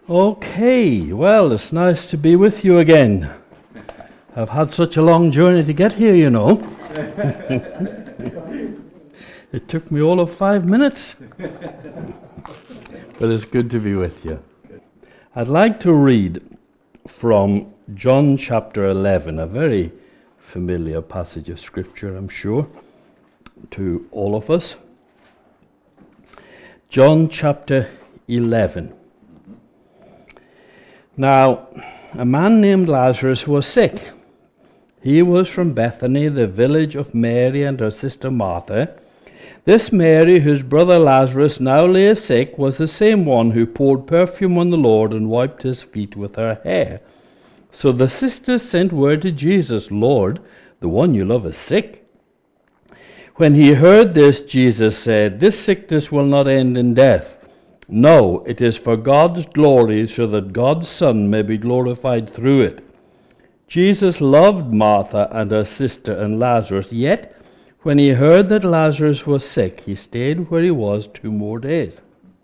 Okay, well, it's nice to be with you again. I've had such a long journey to get here, you know. It took me all of 5 minutes. But it's good to be with you. I'd like to read from John chapter 11, a very familiar passage of Scripture, I'm sure, to all of us. John chapter 11. Now, a man named Lazarus was sick. He was from Bethany, the village of Mary and her sister Martha. This Mary, whose brother Lazarus now lay sick, was the same one who poured perfume on the Lord and wiped his feet with her hair. So the sisters sent word to Jesus, "Lord, the one you love is sick." When he heard this, Jesus said, "This sickness will not end in death. No, it is for God's glory, so that God's Son may be glorified through it." Jesus loved Martha and her sister and Lazarus, yet when he heard that Lazarus was sick, he stayed where he was 2 more days.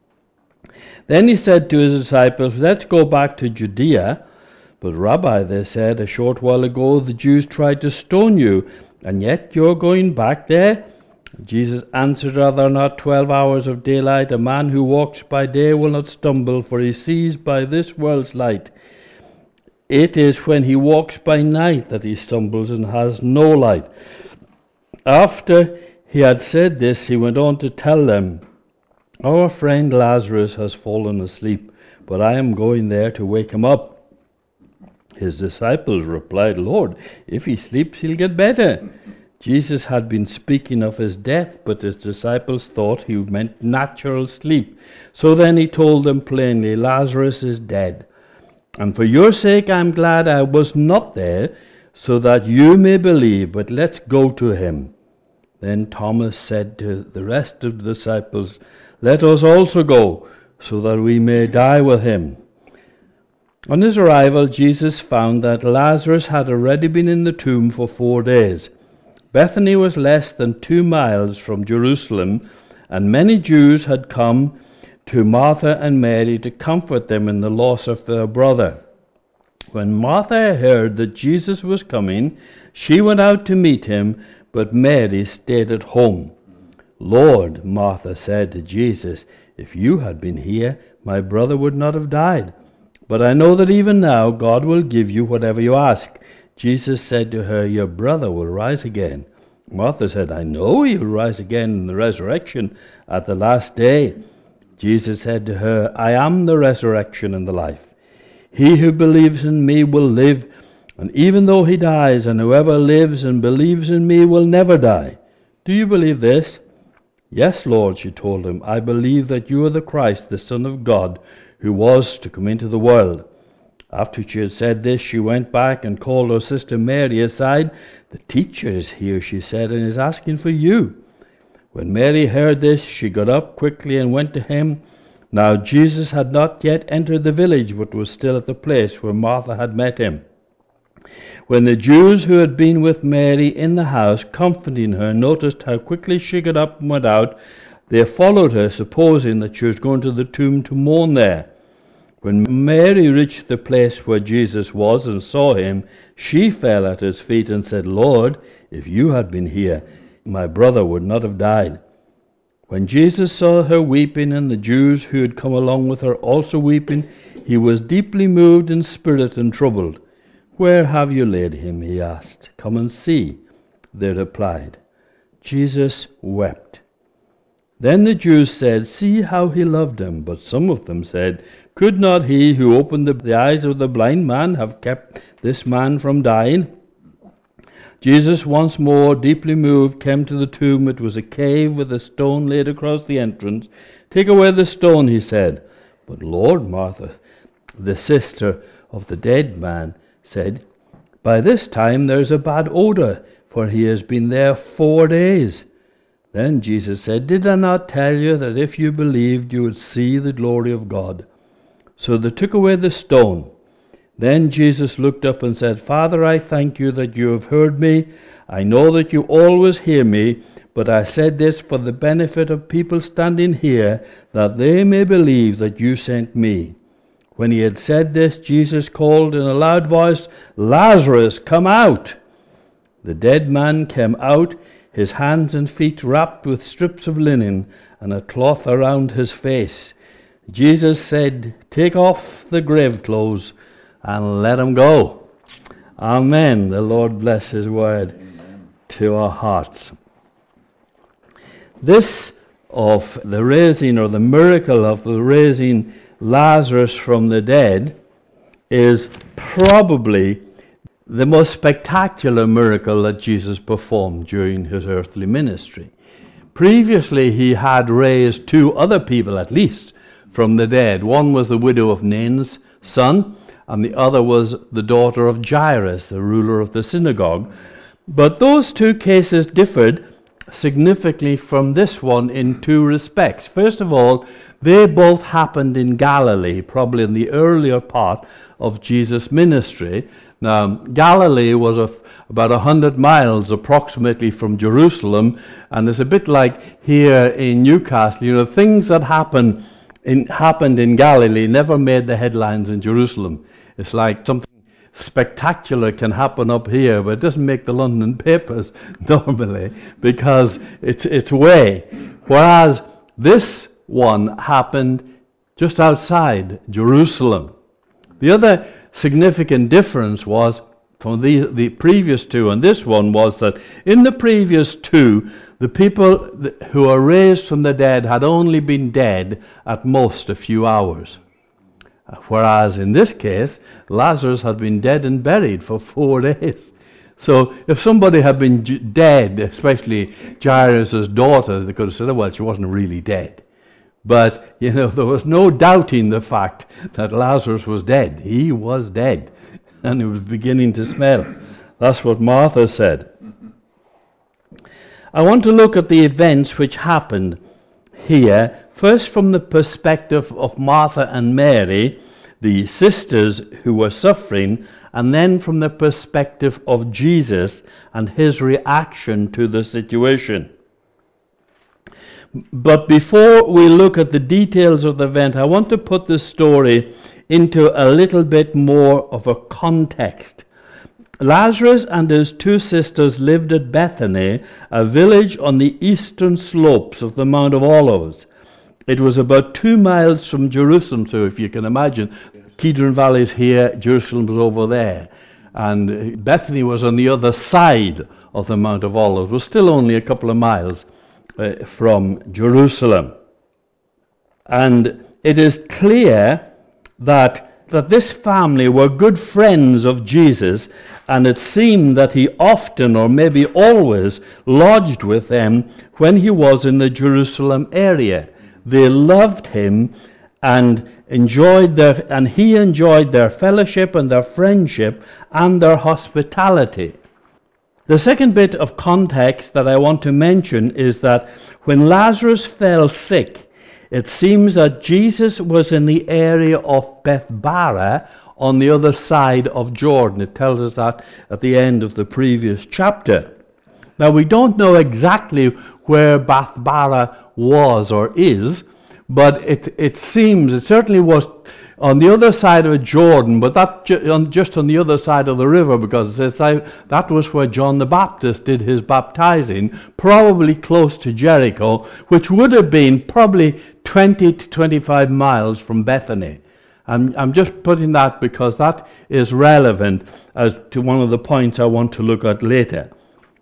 Then he said to his disciples, "Let's go back to Judea." "But Rabbi," they said, "a short while ago the Jews tried to stone you, and yet you're going back there?" Jesus answered, "Are there not 12 hours of daylight? A man who walks by day will not stumble, for he sees by this world's light. It is when he walks by night that he stumbles and has no light." After he had said this, he went on to tell them, "Our friend Lazarus has fallen asleep, but I am going there to wake him up." His disciples replied, "Lord, if he sleeps, he'll get better." Jesus had been speaking of his death, but his disciples thought he meant natural sleep. So then he told them plainly, "Lazarus is dead. And for your sake I'm glad I was not there, so that you may believe, but let's go to him." Then Thomas said to the rest of the disciples, "Let us also go, so that we may die with him." On his arrival, Jesus found that Lazarus had already been in the tomb for 4 days. Bethany was less than 2 miles from Jerusalem, and many Jews had come to Martha and Mary to comfort them in the loss of their brother. When Martha heard that Jesus was coming, she went out to meet him, but Mary stayed at home. "Lord," Martha said to Jesus, "if you had been here, my brother would not have died. But I know that even now God will give you whatever you ask." Jesus said to her, "Your brother will rise again." Martha said, "I know he will rise again in the resurrection at the last day." Jesus said to her, "I am the resurrection and the life. He who believes in me will live, and even though he dies, and whoever lives and believes in me will never die. Do you believe this?" "Yes, Lord," she told him. "I believe that you are the Christ, the Son of God, who was to come into the world." After she had said this, she went back and called her sister Mary aside. "The teacher is here," she said, "and is asking for you." When Mary heard this, she got up quickly and went to him. Now Jesus had not yet entered the village, but was still at the place where Martha had met him. When the Jews who had been with Mary in the house, comforting her, noticed how quickly she got up and went out, they followed her, supposing that she was going to the tomb to mourn there. When Mary reached the place where Jesus was and saw him, she fell at his feet and said, "Lord, if you had been here, my brother would not have died." When Jesus saw her weeping, and the Jews who had come along with her also weeping, he was deeply moved in spirit and troubled. "Where have you laid him?" he asked. "Come and see," they replied. Jesus wept. Then the Jews said, "See how he loved him." But some of them said, "Could not he who opened the eyes of the blind man have kept this man from dying?" Jesus, once more deeply moved, came to the tomb. It was a cave with a stone laid across the entrance. "Take away the stone," he said. "But Lord," Martha, the sister of the dead man, said, "by this time there is a bad odor, for he has been there 4 days." Then Jesus said, "Did I not tell you that if you believed, you would see the glory of God?" So they took away the stone. Then Jesus looked up and said, "Father, I thank you that you have heard me. I know that you always hear me, but I said this for the benefit of people standing here, that they may believe that you sent me." When he had said this, Jesus called in a loud voice, "Lazarus, come out!" The dead man came out, his hands and feet wrapped with strips of linen and a cloth around his face. Jesus said, "Take off the grave clothes and let him go." Amen. The Lord bless his word to our hearts. This of the raising, or the miracle of the raising Lazarus from the dead, is probably the most spectacular miracle that Jesus performed during his earthly ministry. Previously, he had raised two other people, at least, from the dead. One was the widow of Nain's son, and the other was the daughter of Jairus, the ruler of the synagogue. But those two cases differed significantly from this one in two respects. First of all, they both happened in Galilee, probably in the earlier part of Jesus' ministry. Now, Galilee was about 100 miles approximately from Jerusalem, and it's a bit like here in Newcastle. You know, things that happened in Galilee never made the headlines in Jerusalem. It's like something spectacular can happen up here, but it doesn't make the London papers normally because it's way. Whereas this one happened just outside Jerusalem. The other significant difference was from the previous two and this one was that in the previous two, the people who are raised from the dead had only been dead at most a few hours. Whereas in this case, Lazarus had been dead and buried for 4 days. So if somebody had been dead, especially Jairus' daughter, they could have said, oh, well, she wasn't really dead. But, you know, there was no doubting the fact that Lazarus was dead. He was dead, and he was beginning to smell. That's what Martha said. I want to look at the events which happened here, first from the perspective of Martha and Mary, the sisters who were suffering, and then from the perspective of Jesus and his reaction to the situation. But before we look at the details of the event, I want to put the story into a little bit more of a context. Lazarus and his two sisters lived at Bethany, a village on the eastern slopes of the Mount of Olives. It was about 2 miles from Jerusalem, so if you can imagine, Kidron Valley is here, Jerusalem was over there. And Bethany was on the other side of the Mount of Olives. It was still only a couple of miles from Jerusalem. And it is clear that this family were good friends of Jesus, and it seemed that he often, or maybe always, lodged with them when he was in the Jerusalem area. They loved him and he enjoyed their fellowship and their friendship and their hospitality. The second bit of context that I want to mention is that when Lazarus fell sick, it seems that Jesus was in the area of Bethbara on the other side of Jordan. It tells us that at the end of the previous chapter. Now, we don't know exactly where Bethbara was or is, but it certainly was on the other side of Jordan, but just on the other side of the river, because it says that was where John the Baptist did his baptizing, probably close to Jericho, which would have been probably 20 to 25 miles from Bethany. I'm just putting that because that is relevant as to one of the points I want to look at later.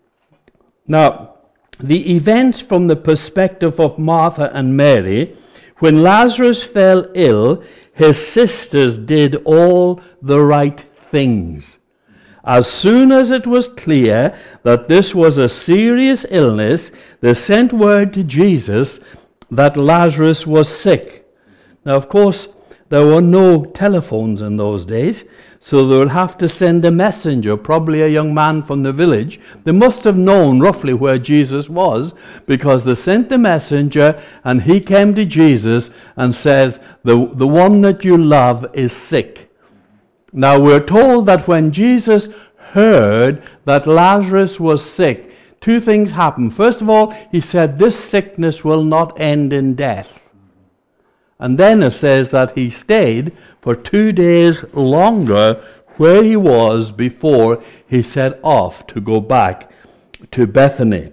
Now, the events from the perspective of Martha and Mary, when Lazarus fell ill, his sisters did all the right things. As soon as it was clear that this was a serious illness, they sent word to Jesus that Lazarus was sick. Now, of course, there were no telephones in those days, so they would have to send a messenger, probably a young man from the village. They must have known roughly where Jesus was, because they sent the messenger, and he came to Jesus and says, the one that you love is sick. Now, we're told that when Jesus heard that Lazarus was sick, two things happened. First of all, he said, this sickness will not end in death. And then it says that he stayed for 2 days longer where he was before he set off to go back to Bethany.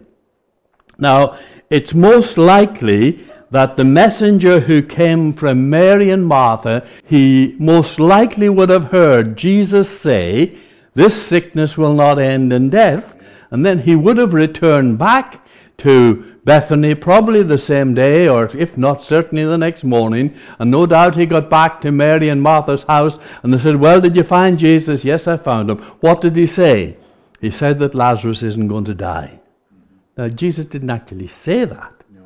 Now, it's most likely that the messenger who came from Mary and Martha, he most likely would have heard Jesus say, "This sickness will not end in death," and then he would have returned back to Bethany probably the same day, or if not, certainly the next morning, and no doubt he got back to Mary and Martha's house, and they said, "Well, did you find Jesus?" "Yes, I found him." "What did he say?" "He said that Lazarus isn't going to die." Now, Jesus didn't actually say that. No.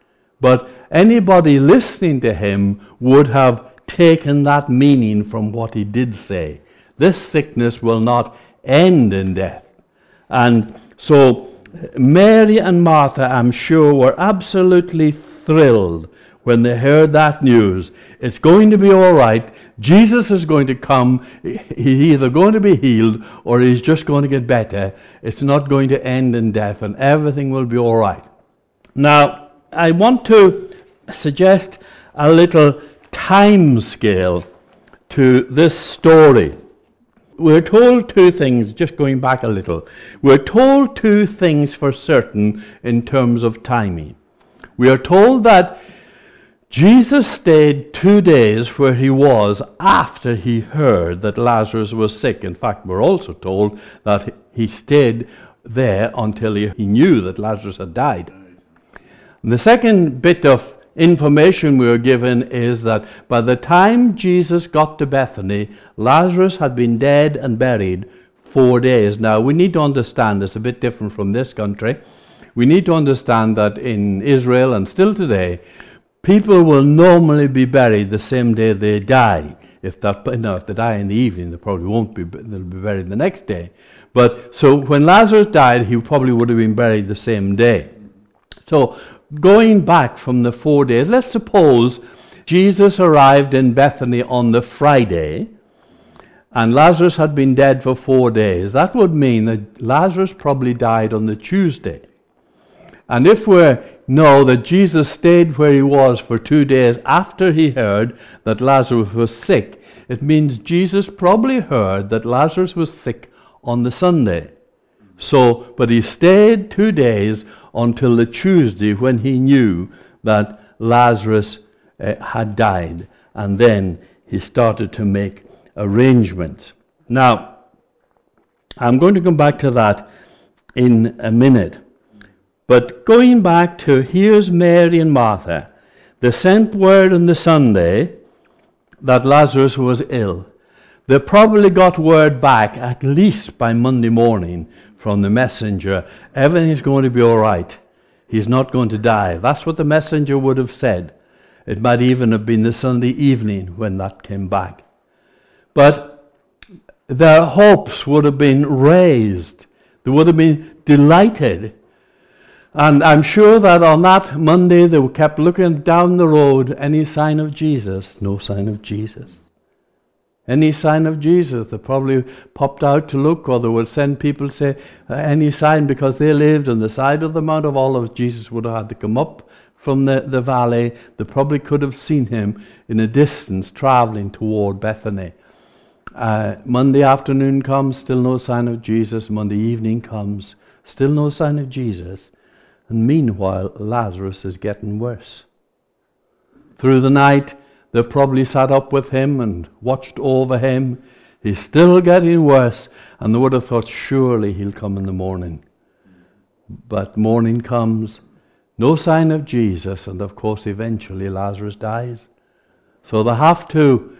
But anybody listening to him would have taken that meaning from what he did say. This sickness will not end in death. And so Mary and Martha, I'm sure, were absolutely thrilled when they heard that news. It's going to be all right. Jesus is going to come. He's either going to be healed or he's just going to get better. It's not going to end in death, and everything will be all right. Now, I want to suggest a little time scale to this story. We're told two things, just going back a little. We're told two things for certain in terms of timing. We are told that Jesus stayed 2 days where he was after he heard that Lazarus was sick. In fact, we're also told that he stayed there until he knew that Lazarus had died. And the second bit of information we were given is that by the time Jesus got to Bethany, Lazarus had been dead and buried 4 days. Now, we need to understand, it's a bit different from this country. We need to understand that in Israel, and still today, people will normally be buried the same day they die. If they die in the evening, they probably won't be. They'll be buried the next day. But so when Lazarus died, he probably would have been buried the same day. So going back from the 4 days, let's suppose Jesus arrived in Bethany on the Friday, and Lazarus had been dead for 4 days. That would mean that Lazarus probably died on the Tuesday. And if we know that Jesus stayed where he was for 2 days after he heard that Lazarus was sick, it means Jesus probably heard that Lazarus was sick on the Sunday. So, but he stayed 2 days until the Tuesday when he knew that Lazarus had died. And then he started to make arrangements. Now, I'm going to come back to that in a minute. But going back to, here's Mary and Martha. They sent word on the Sunday that Lazarus was ill. They probably got word back at least by Monday morning from the messenger. Everything's going to be all right. He's not going to die. That's what the messenger would have said. It might even have been the Sunday evening when that came back. But their hopes would have been raised. They would have been delighted. And I'm sure that on that Monday they kept looking down the road. Any sign of Jesus? No sign of Jesus. Any sign of Jesus? They probably popped out to look, or they would send people to say, any sign, because they lived on the side of the Mount of Olives. Jesus would have had to come up from the valley. They probably could have seen him in a distance traveling toward Bethany. Monday afternoon comes, still no sign of Jesus. Monday evening comes, still no sign of Jesus. And meanwhile, Lazarus is getting worse. Through the night, they probably sat up with him and watched over him. He's still getting worse, and they would have thought, surely he'll come in the morning. But morning comes, no sign of Jesus, and of course eventually Lazarus dies. So they have to,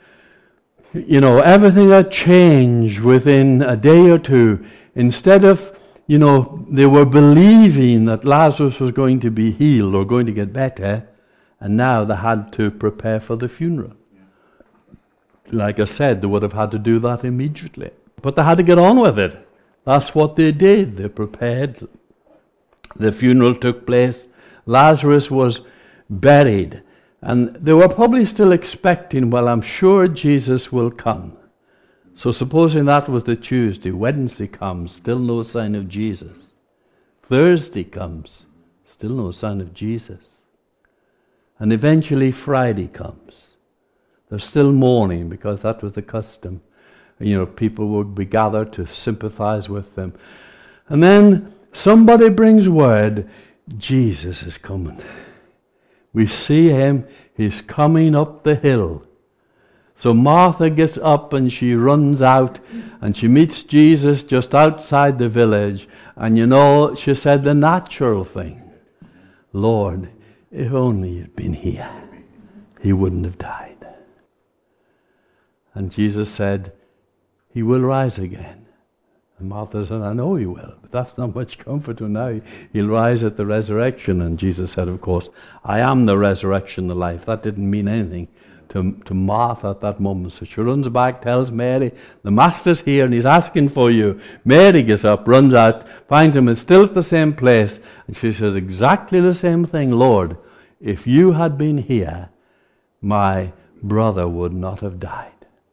everything had changed within a day or two. Instead of, they were believing that Lazarus was going to be healed or going to get better, and now they had to prepare for the funeral. Like I said, they would have had to do that immediately. But they had to get on with it. That's what they did. They prepared. The funeral took place. Lazarus was buried. And they were probably still expecting, well, I'm sure Jesus will come. So supposing that was the Tuesday, Wednesday comes, still no sign of Jesus. Thursday comes, still no sign of Jesus. And eventually Friday comes. They're still mourning because that was the custom. People would be gathered to sympathize with them. And then somebody brings word, Jesus is coming. We see him, he's coming up the hill. So Martha gets up and she runs out and she meets Jesus just outside the village. And she said the natural thing. Lord, if only you'd been here, he wouldn't have died. And Jesus said, he will rise again. And Martha said, I know he will, but that's not much comfort to him now. He'll rise at the resurrection. And Jesus said, of course, I am the resurrection, the life. That didn't mean anything to Martha at that moment. So she runs back, tells Mary, the Master's here and he's asking for you. Mary gets up, runs out, finds him still at the same place. And she says exactly the same thing. Lord, if you had been here, my brother would not have died.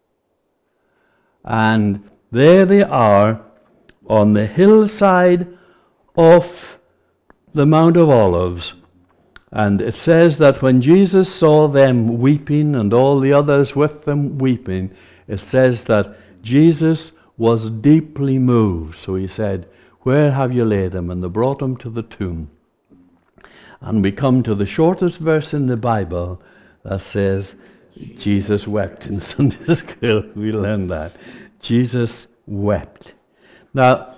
And there they are on the hillside of the Mount of Olives. And it says that when Jesus saw them weeping and all the others with them weeping, it says that Jesus was deeply moved. So he said, where have you laid him? And they brought him to the tomb. And we come to the shortest verse in the Bible that says, Jesus wept. In Sunday school we learned that. Jesus wept. Now,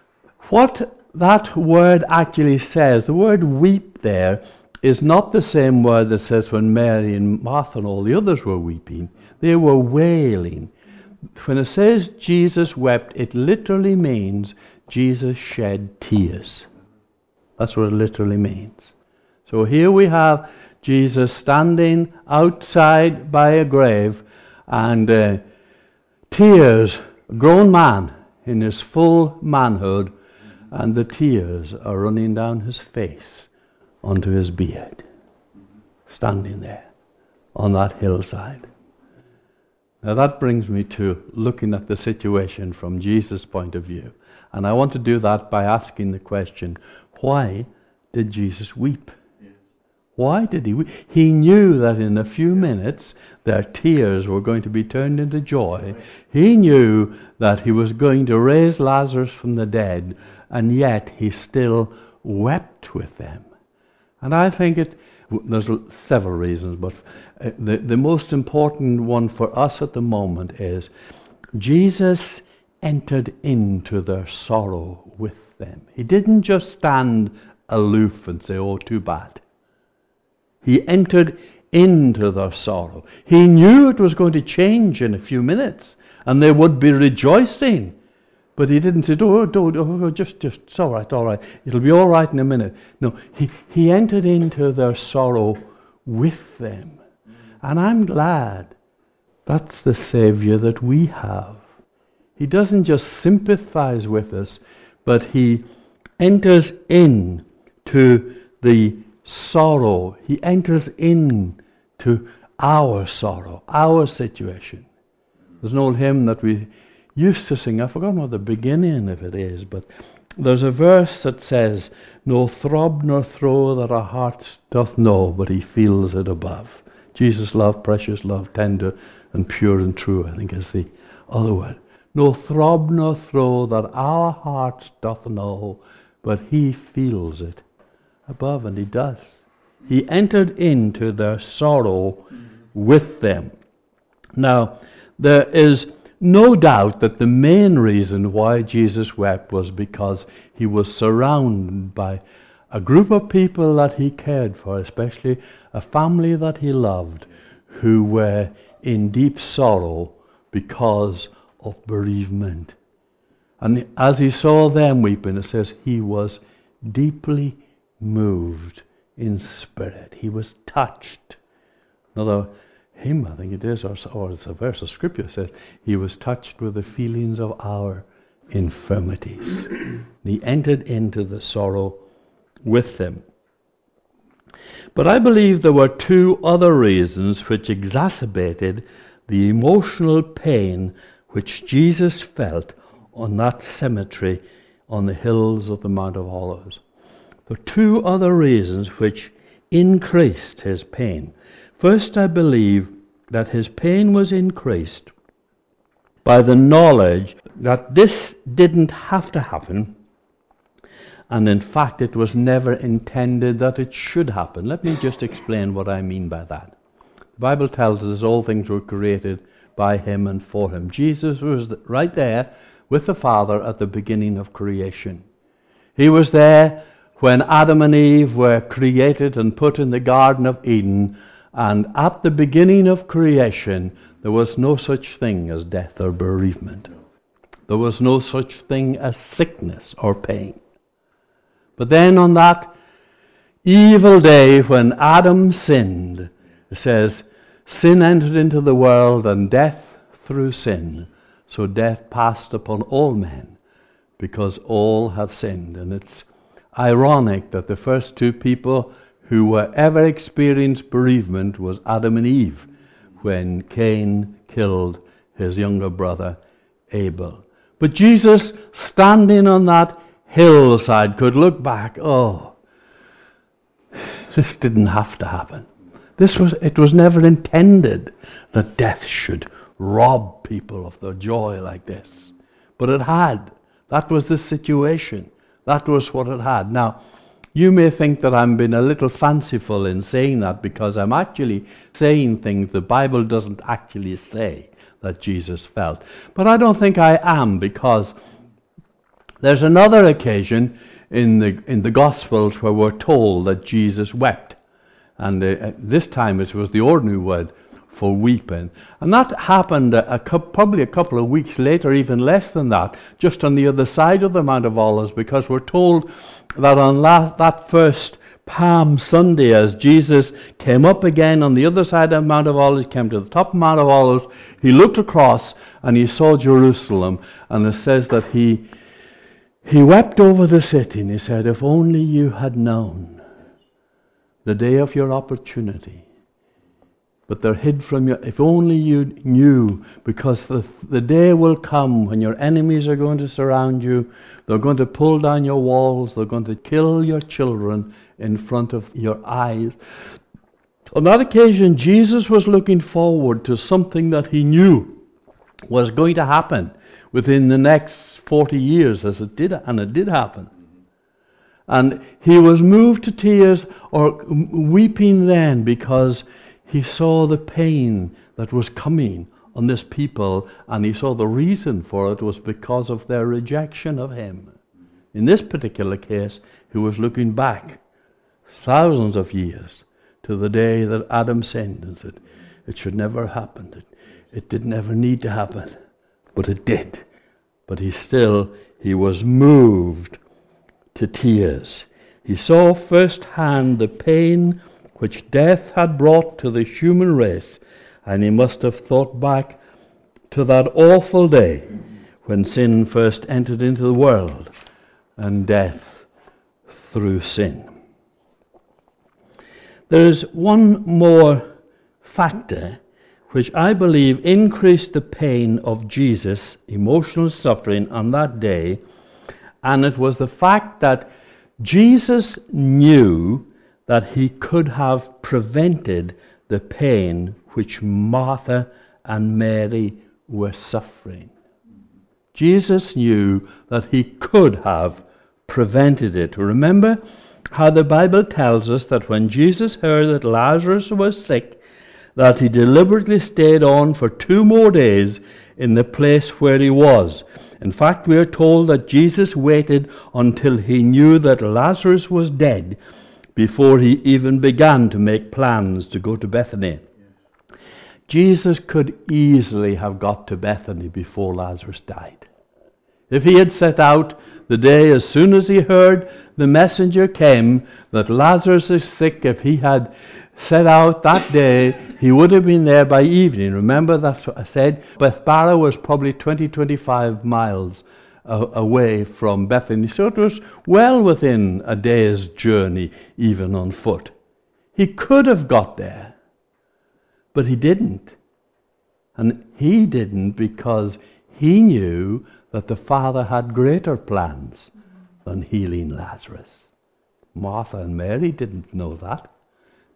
what that word actually says, the word weep there, is not the same word that says when Mary and Martha and all the others were weeping. They were wailing. When it says Jesus wept, it literally means Jesus shed tears. That's what it literally means. So here we have Jesus standing outside by a grave and tears, a grown man in his full manhood, and the tears are running down his face onto his beard, standing there on that hillside. Now that brings me to looking at the situation from Jesus' point of view. And I want to do that by asking the question, why did Jesus weep? Why did he weep? He knew that in a few minutes their tears were going to be turned into joy. He knew that he was going to raise Lazarus from the dead, and yet he still wept with them. And I think there's several reasons, but the most important one for us at the moment is Jesus entered into their sorrow with them. He didn't just stand aloof and say, oh, too bad. He entered into their sorrow. He knew it was going to change in a few minutes, and they would be rejoicing. But he didn't say, just, it's all right. It'll be all right in a minute. No, he entered into their sorrow with them. And I'm glad that's the Savior that we have. He doesn't just sympathize with us, but he enters into the sorrow. He enters into our sorrow, our situation. There's an old hymn that we used to sing. I've forgotten what the beginning of it is, but there's a verse that says, no throb nor throe that our heart doth know, but he feels it above. Jesus' love, precious love, tender and pure and true, I think is the other word. No throb nor throe that our heart doth know, but he feels it above, and he does. He entered into their sorrow with them. Now, there is no doubt that the main reason why Jesus wept was because he was surrounded by a group of people that he cared for, especially a family that he loved, who were in deep sorrow because of bereavement. And as he saw them weeping, it says he was deeply moved in spirit. He was touched. Another hymn, I think it is, or it's a verse of scripture that says, he was touched with the feelings of our infirmities. He entered into the sorrow with them. But I believe there were two other reasons which exacerbated the emotional pain which Jesus felt on that cemetery on the hills of the Mount of Olives. There are two other reasons which increased his pain. First, I believe that his pain was increased by the knowledge that this didn't have to happen, and in fact it was never intended that it should happen. Let me just explain what I mean by that. The Bible tells us all things were created by him and for him. Jesus was right there with the Father at the beginning of creation. He was there when Adam and Eve were created and put in the Garden of Eden, and at the beginning of creation there was no such thing as death or bereavement. There was no such thing as sickness or pain. But then on that evil day when Adam sinned, it says, sin entered into the world and death through sin. So death passed upon all men because all have sinned. And it's ironic that the first two people who were ever experienced bereavement was Adam and Eve when Cain killed his younger brother Abel. But Jesus, standing on that hillside, could look back. Oh, this didn't have to happen. It was never intended that death should rob people of their joy like this. But it had. That was the situation. That was what it had. Now, you may think that I'm being a little fanciful in saying that because I'm actually saying things the Bible doesn't actually say that Jesus felt. But I don't think I am, because there's another occasion in the Gospels where we're told that Jesus wept. And this time it was the ordinary word for weeping. And that happened probably a couple of weeks later, even less than that, just on the other side of the Mount of Olives, because we're told that on that first Palm Sunday, as Jesus came up again on the other side of the Mount of Olives, came to the top of the Mount of Olives, he looked across and he saw Jerusalem, and it says that he wept over the city, and he said, if only you had known the day of your opportunity. But they're hid from you. If only you knew, because the day will come when your enemies are going to surround you. They're going to pull down your walls. They're going to kill your children in front of your eyes. On that occasion, Jesus was looking forward to something that he knew was going to happen within the next 40 years, as it did, and it did happen. And he was moved to tears or weeping then because he saw the pain that was coming on this people, and he saw the reason for it was because of their rejection of him. In this particular case, he was looking back thousands of years to the day that Adam sinned and said, it should never have happened. It didn't ever need to happen, but it did. But he was moved to tears. He saw firsthand the pain which death had brought to the human race, and he must have thought back to that awful day when sin first entered into the world and death through sin. There is one more factor which I believe increased the pain of Jesus' emotional suffering on that day, and it was the fact that Jesus knew that he could have prevented the pain which Martha and Mary were suffering. Jesus knew that he could have prevented it. Remember how the Bible tells us that when Jesus heard that Lazarus was sick, that he deliberately stayed on for 2 more days in the place where he was. In fact, we are told that Jesus waited until he knew that Lazarus was dead before he even began to make plans to go to Bethany. Jesus could easily have got to Bethany before Lazarus died. If he had set out the day as soon as he heard the messenger came that Lazarus is sick, if he had set out that day, he would have been there by evening. Remember, that's what I said. Bethbara was probably 20-25 miles away from Bethany, so it was well within a day's journey, even on foot. He could have got there, but he didn't. And he didn't because he knew that the Father had greater plans than healing Lazarus. Martha and Mary didn't know that.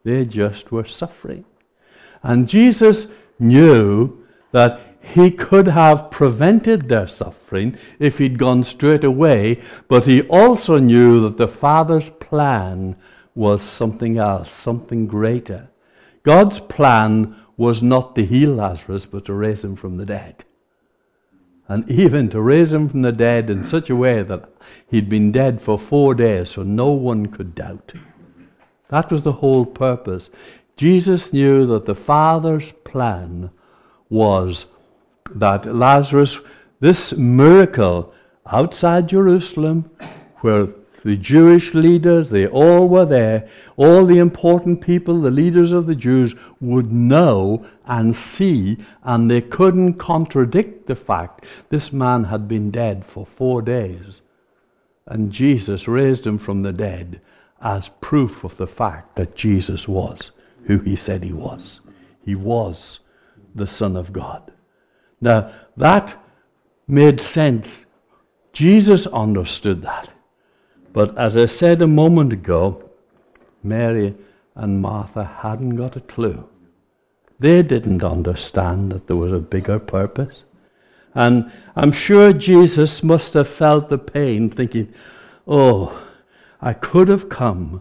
They just were suffering. And Jesus knew that he could have prevented their suffering if he'd gone straight away, but he also knew that the Father's plan was something else, something greater. God's plan was not to heal Lazarus, but to raise him from the dead. And even to raise him from the dead in such a way that he'd been dead for 4 days, so no one could doubt. That was the whole purpose. Jesus knew that the Father's plan was that Lazarus, this miracle outside Jerusalem, where the Jewish leaders, they all were there, all the important people, the leaders of the Jews, would know and see, and they couldn't contradict the fact this man had been dead for 4 days. And Jesus raised him from the dead as proof of the fact that Jesus was who he said he was. He was the Son of God. Now, that made sense. Jesus understood that. But as I said a moment ago, Mary and Martha hadn't got a clue. They didn't understand that there was a bigger purpose. And I'm sure Jesus must have felt the pain, thinking, oh, I could have come,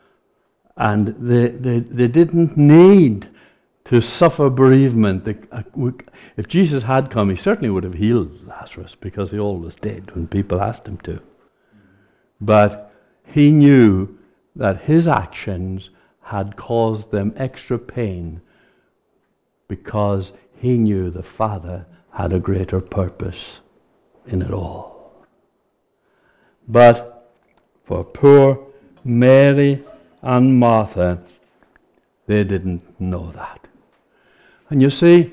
and they didn't need to suffer bereavement. If Jesus had come, he certainly would have healed Lazarus, because he always did when people asked him to. But he knew that his actions had caused them extra pain, because he knew the Father had a greater purpose in it all. But for poor Mary and Martha, they didn't know that. And you see,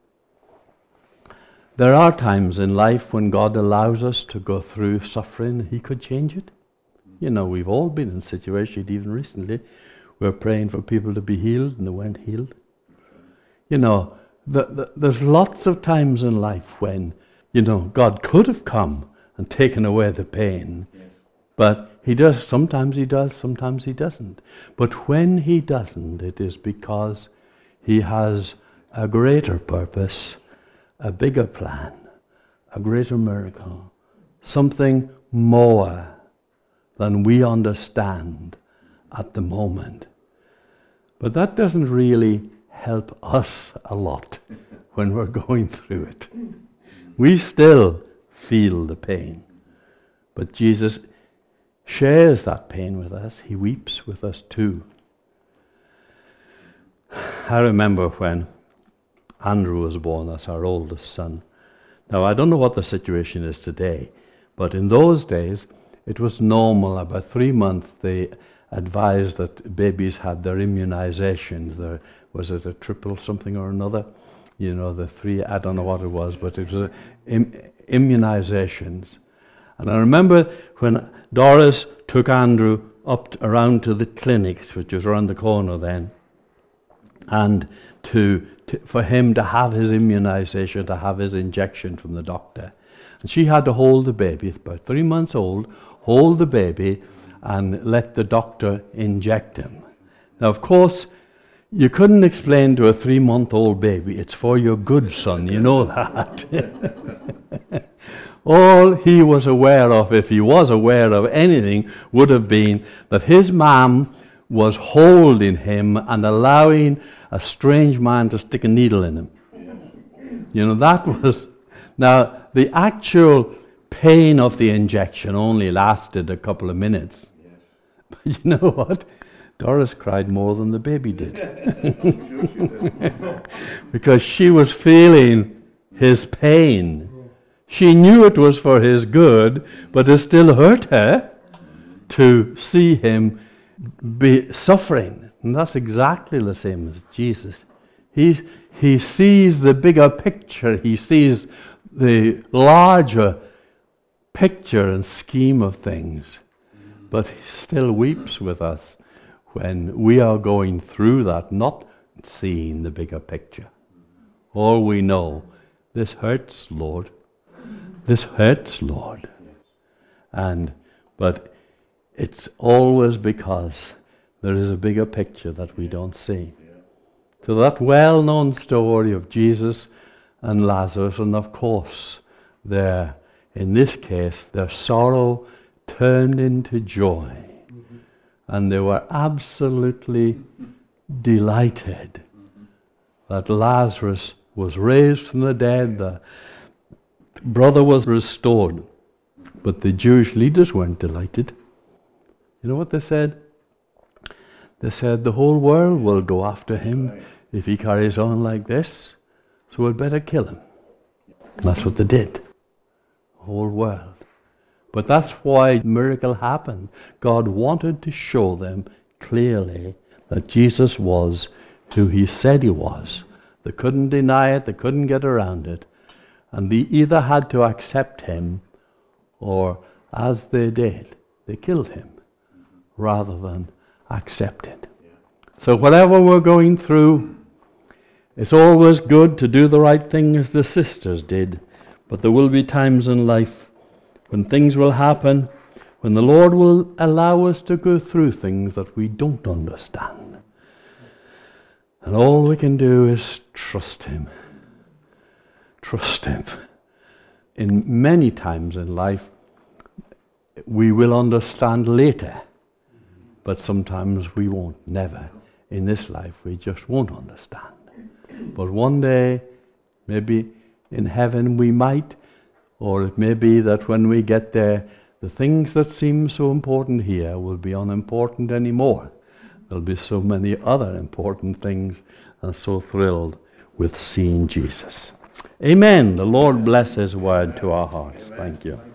there are times in life when God allows us to go through suffering. He could change it. You know, we've all been in situations, even recently, we're praying for people to be healed and they weren't healed. You know, there's lots of times in life when, you know, God could have come and taken away the pain. But he does. Sometimes he does, sometimes he doesn't. But when he doesn't, it is because he has a greater purpose, a bigger plan, a greater miracle, something more than we understand at the moment. But that doesn't really help us a lot when we're going through it. We still feel the pain. But Jesus shares that pain with us. He weeps with us too. I remember when Andrew was born, that's our oldest son. Now, I don't know what the situation is today, but in those days, it was normal. About 3 months, they advised that babies had their immunizations. Was it a triple something or another? You know, the 3, I don't know what it was, but it was immunizations. And I remember when Doris took Andrew up around to the clinics, which was around the corner then, and for him to have his immunization, to have his injection from the doctor. And she had to hold the baby, about 3 months old, hold the baby and let the doctor inject him. Now, of course, you couldn't explain to a 3-month-old baby, it's for your good, son, you know that. All he was aware of, if he was aware of anything, would have been that his mom was holding him and allowing a strange man to stick a needle in him. You know, that was... Now, the actual pain of the injection only lasted a couple of minutes. But you know what? Doris cried more than the baby did. Because she was feeling his pain. She knew it was for his good, but it still hurt her to see him be suffering. And that's exactly the same as Jesus. He sees the bigger picture. He sees the larger picture and scheme of things. But he still weeps with us when we are going through that, not seeing the bigger picture. All we know, this hurts, Lord. This hurts, Lord. But it's always because There is a bigger picture that we don't see. To that well-known story of Jesus and Lazarus, and of course, in this case, their sorrow turned into joy. And they were absolutely delighted that Lazarus was raised from the dead, the brother was restored. But the Jewish leaders weren't delighted. You know what they said? They said, the whole world will go after him if he carries on like this, so we'd better kill him. And that's what they did. The whole world. But that's why the miracle happened. God wanted to show them clearly that Jesus was who he said he was. They couldn't deny it, they couldn't get around it. And they either had to accept him, or as they did, they killed him rather than accept it. So whatever we're going through, it's always good to do the right thing as the sisters did. But there will be times in life when things will happen, when the Lord will allow us to go through things that we don't understand. And all we can do is trust him. Trust him. In many times in life, we will understand later. But sometimes we won't, never. In this life, we just won't understand. But one day, maybe in heaven we might, or it may be that when we get there, the things that seem so important here will be unimportant anymore. There'll be so many other important things, and so thrilled with seeing Jesus. Amen. The Lord bless his word to our hearts. Thank you.